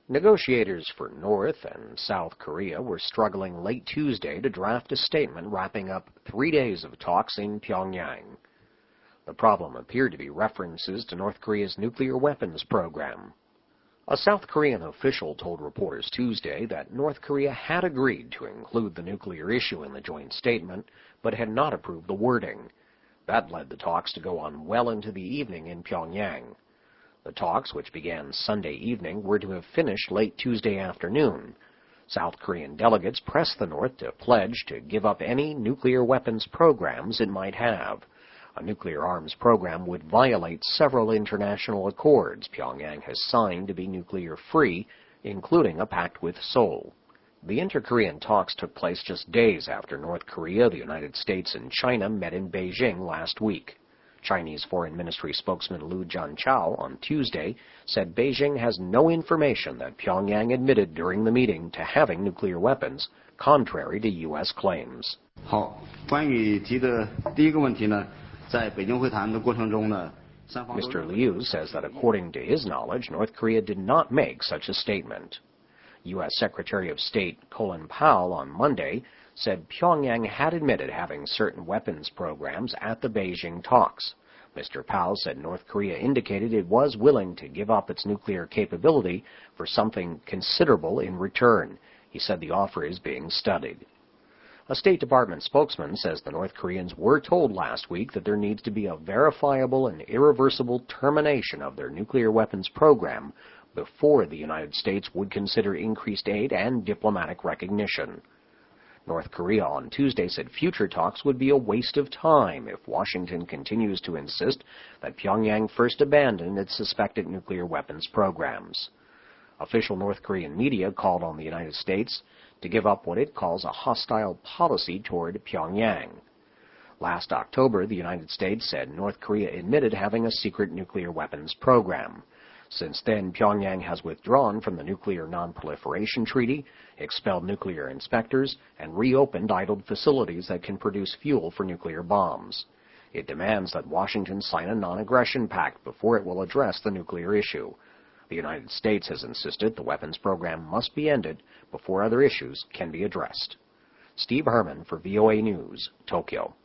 Negotiators for North and South Korea were struggling late Tuesday to draft a statement wrapping up 3 days of talks in Pyongyang. The problem appeared to be references to North Korea's nuclear weapons program. A South Korean official told reporters Tuesday that North Korea had agreed to include the nuclear issue in the joint statement, but had not approved the wording. That led the talks to go on well into the evening in Pyongyang. The talks, which began Sunday evening, were to have finished late Tuesday afternoon. South Korean delegates pressed the North to pledge to give up any nuclear weapons programs it might have. A nuclear arms program would violate several international accords Pyongyang has signed to be nuclear-free, including a pact with Seoul. The inter-Korean talks took place just days after North Korea, the United States, and China met in Beijing last week. Chinese Foreign Ministry spokesman Lu Jianchao on Tuesday said Beijing has no information that Pyongyang admitted during the meeting to having nuclear weapons, contrary to U.S. claims. 好，关于提的第一个问题呢，在北京会谈的过程中呢， Mr. Liu says that according to his knowledge, North Korea did not make such a statement. U.S. Secretary of State Colin Powell on Monday said Pyongyang had admitted having certain weapons programs at the Beijing talks. Mr. Powell said North Korea indicated it was willing to give up its nuclear capability for something considerable in return. He said the offer is being studied. A State Department spokesman says the North Koreans were told last week that there needs to be a verifiable and irreversible termination of their nuclear weapons program before the United States would consider increased aid and diplomatic recognition. North Korea on Tuesday said future talks would be a waste of time if Washington continues to insist that Pyongyang first abandon its suspected nuclear weapons programs. Official North Korean media called on the United States to give up what it calls a hostile policy toward Pyongyang. Last October, the United States said North Korea admitted having a secret nuclear weapons program. Since then, Pyongyang has withdrawn from the Nuclear Non-Proliferation Treaty, expelled nuclear inspectors, and reopened idled facilities that can produce fuel for nuclear bombs. It demands that Washington sign a non-aggression pact before it will address the nuclear issue. The United States has insisted the weapons program must be ended before other issues can be addressed. Steve Herman for VOA News, Tokyo.